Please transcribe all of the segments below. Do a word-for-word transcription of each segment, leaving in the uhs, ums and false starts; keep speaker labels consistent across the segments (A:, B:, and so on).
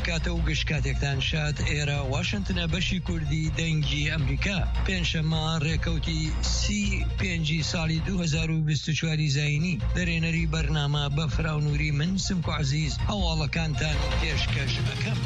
A: کاتە و گشت کاتێکتان شاد. ئێرە واشنگتنە بەشی کوردی دەنگی ئەمریکا. پێنجشەممە ڕێکەوتی سی پێنجی ساڵی دوو هەزار و بیست و چوار زاینی. دەرێنەری بەرنامە بە فراونووری من سمکو عزیز هەواڵەکانتان پێشکەش ئەکەم.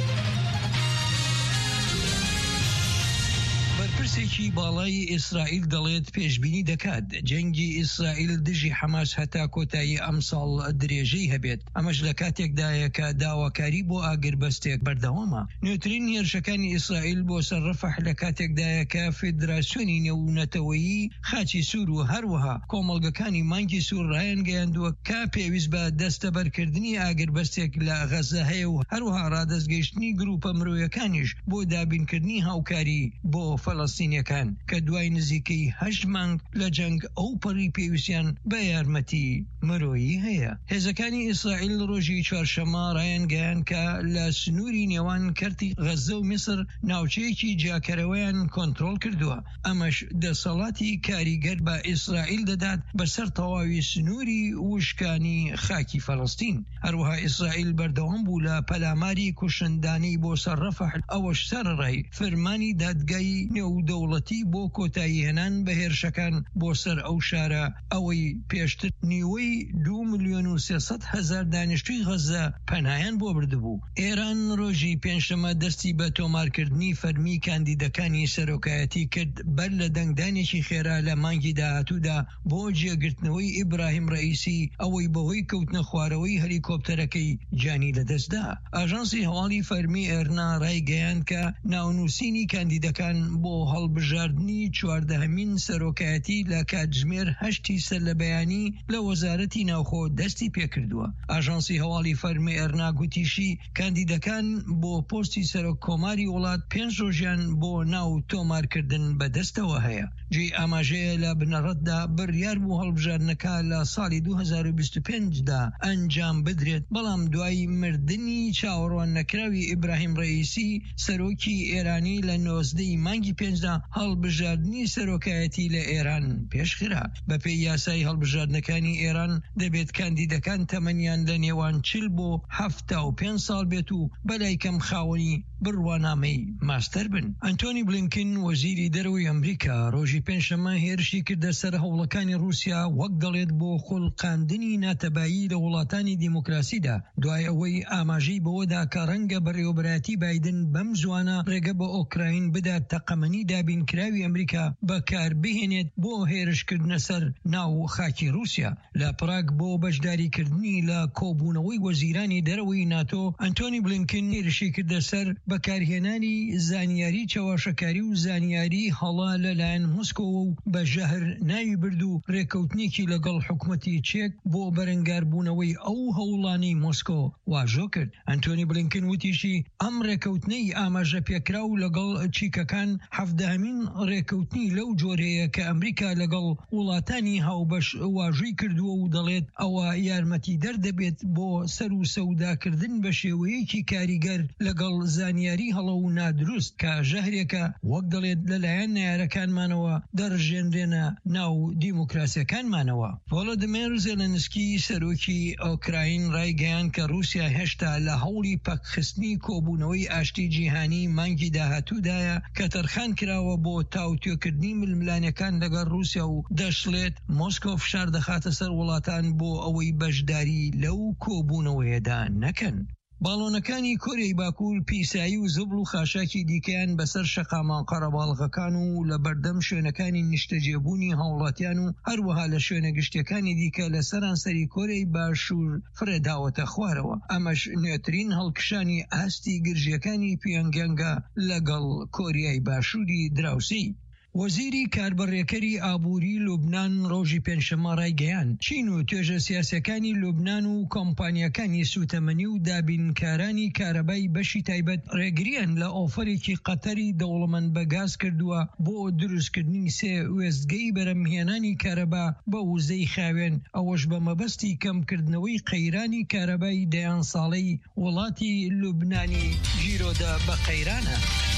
A: بەرپرسێکی باڵای ئیسرائیل دەڵێت پێشبینی دەکات جەنگی ئیسرائیل دژی حەماس هەتا کۆتایی ئەم ساڵ درێژەی هەبێت. ئەمەش لە کاتێکدایە کە داواکاری بۆ ئاگربەستێک بەردەوامە. نوێترین هێرشەکانی ئیسرائیل بۆ سەر ڕەفەح لە کاتێکدایە کە فێدراسیۆنی نێونەتەوەیی خاچی سوور و هەروەها کۆمەڵگەکانی مانگی سوور ڕایەنگەیاندووە کە پێویست بە دەستەبەرکردنی ئاگربەستێک لە غەزە هەیە و هەروەها ڕادەستگەیشتنی گروپە مرۆیەکانیش بۆ دابینکردنی هاوکاری بۆ فەڵەستینیەکان کە دوای نزیکەی هەشت مانگ لە جەنگ ئەو پەڕی پێویستیان بە یارمەتی مرۆیی هەیە. هێزەکانی ئیسرائیل ڕۆژی چوارشەممە ڕایەنگەیان کە لە سنووری نێوان کەرتی غەزە و میسر ناوچەیەکی جاکەرەوەیان کۆنتڕۆڵ کردووە. ئەمەش دەسەڵاتی کاریگەر بە ئیسرائیل دەدات بەسەر تەواوی سنووری وشکانی خاکی فەڵەستین. هەروەها ئیسرائیل بەردەوام بوو لە پەلاماری کوشندانی بۆ سەر ڕەفەح، ئەوەش سەرڕای فەرمانی دادگای نێودەوڵەتی بۆ کۆتایی هێنان بە هێرشەکان بۆ سەر ئەو شارە ئەوەی پێشتر نیوەی دو ملیۆن و سێسەد هەزار دانیشتووی غەزە پەنایان بۆ بردبوو. ئێران ڕۆژی پێنجشەممە دەستی بە تۆمارکردنی فەرمی کاندیدەکانی سەرۆکایەتی کرد بەر لە دەنگدانێکی خێرا لە مانگی داهاتوودا بۆ جێگرتنەوەی ئیبراهیم ڕەئیسی ئەوەی بەهۆی کەوتنە خوارەوەی هەلیکۆپتەرەکەی جانی لەدەستدا. ئاژانسی هەواڵی فەرمی ئێرنا ڕایگەیاند کە ناونووسینی کاندیدەکان بۆ هەڵبژاردننی چواردەهەمین سەرۆکایەتی لە کاتژمێر هەشتی سەر لە بەیانی لە وەزارەتی ناوخۆ دەستی پێکردووە. ئاژانسی هەواڵی فەرمی ئێرنا گوتیشی کاندیدەکان بۆ پۆستی سەرۆک کۆماری وڵات پێنج ڕۆژیان بۆ ناو تۆمارکردن بەدەستەوە هەیە. جێ ئاماژەیە لە بنەڕەتدا بڕیار بوو هەڵبژاردنەکە لە ساڵی دوو هەزار و بیست و پێنجدا ئەنجام بدرێت، بەڵام دوای مردنی چاوەڕوان نەکراوی ئیبراهیم ڕەئیسی سەرۆکی ئێرانی لە نۆزدەی مانگی پێنجدا هەڵبژاردننی سەرۆکایەتی لە ئێران پێشخرا. بەپێی یاسای هەڵبژاردنەکانی ئێران دەبێت کاندیدەکان تەمەنیان لە نێوان چل بۆ هەفتا و پێنج ساڵ بێت و بەلای کەم خاوەنی بڕوانامەی ماستەر بن. ئەنتۆنی بلینکن وەزیری دەرەوەی ئەمریکا ڕۆژی پێنجشەممە هێرشی کردە سەر هەوڵەکانی رووسیا وەک دەڵێت بۆ خولقاندنی ناتەبایی لە وڵاتانی دیموکراسیدا، دوای ئەوەی ئاماژەی بەوەدا کە ڕەنگە بەڕێوەبەرایەتی بایدن بەم زوانە ڕێگە بە ئۆکراین بدات تەقەمەنی دابینکراوی ئەمریکا بەکار بهێنێت بۆ هێرشکردنە سەر ناو خاکی رووسیا. لە پراگ بۆ بەشداریکردنی لە کۆبوونەوەی وەزیرانی دەرەوەی ناتۆ، ئەنتۆنی بلینکن هێرشی کردە سەر بەکارهێنانی زانیاری چاواشەکاری و زانیاری هەڵا لەلایەن مۆسکۆ و بە ژەهر ناوی برد و ڕێکەوتنێکی لەگەڵ حکوومەتی چێک بۆ بەرەنگاربوونەوەی ئەو هەوڵانی مۆسکۆ واژۆ کرد. ئەنتۆنی بلینکن وتیشی ئەم ڕێکەوتنەی ئاماژە پێکرا و لەگەڵ چیکەکان هەفتدەهەمین ڕێکەوتنی لەو جۆرەیە کە ئەمریکا لەگەڵ وڵاتانی هاوبەش واژووی کردووە و دەڵێت ئەوە یارمەتی دەردەبێت بۆ سەر و سەوداکردن بە شێوەیەکی کاریگەر لەگەڵ زانیاری هەڵە و نادروست کە ژەهرێکە وەک دەڵێت لەلایەن نارەکانمانەوە دەڕژێنرێنە ناو دیموکراسیەکانمانەوە. ڤۆلۆدیمیر زێلەنسکی سەرۆکی ئۆکراین ڕایگەیاند کە رووسیا هێشتا لە هەوڵی پەکخستنی کۆبوونەوەی ئاشتی جیهانی مانگی داهاتوودایە کە تەرخان کراوە بۆ تاوتوێکردنی ململانەکان لەگەڵ رووسیا و دەشڵێت مۆسکۆ فشار دەخاتە سەر وڵاتان بۆ ئەوەی بەشداری لەو کۆبوونەوەیەدا نەکەن. باڵۆنەکانی کۆریای باکوور پیسایی و زبڵ و خاشاکی دیکەیان بەسەر شەقامان قەرەباڵغەکان و لە بەردەم شوێنەکانی نیشتەجێبوونی هاوڵاتیان و هەروەها لە شوێنە گشتەکانی دیکە لە سەرانسەری کۆریای باشوور فرێداوەتە خوارەوە. ئەمەش نوێترین هەڵکشانی ئاستی گرژیەکانی پیۆنگیانگە لەگەڵ کۆریای باشووری دراوسی. وەزیری کاربڕێکەری ئابووری لوبنان ڕۆژی پێنجشەممە ڕایگەیاند چین و توێژە سیاسەکانی لوبنان و کۆمپانیەکانی سوتەمەنی و دابینکارانی کارەبای بەشی تایبەت ڕێگریان لە ئۆفەرێکی قەتەری دەوڵەمەند بەگاز کردووە بۆ دروستکردنی سێ وێستگەی بەرەمهێنانی کارەبا بە وزەی خاوێن، ئەوەش بە مەبەستی کەمکردنەوەی قەیرانی کارەبای دەیان ساڵەی وڵاتی لوبنانی ژیرۆدە بە قەیرانە.